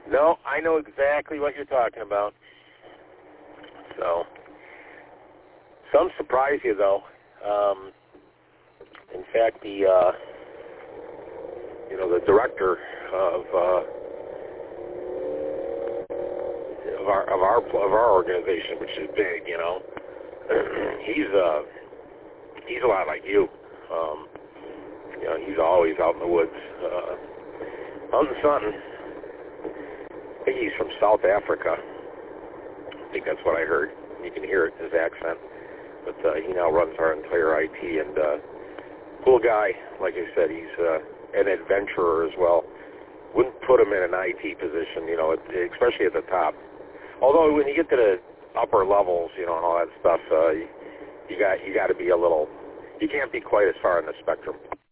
No, I know exactly what you're talking about. So, some surprise you though. In fact, the director of our organization, which is big, he's a lot like you. He's always out in the woods, hunting something. I think he's from South Africa. I think that's what I heard. You can hear it in his accent. But he now runs our entire IT, and cool guy. Like I said, he's an adventurer as well. Wouldn't put him in an IT position, especially at the top. Although when you get to the upper levels, and all that stuff, you got to be a little. You can't be quite as far on the spectrum.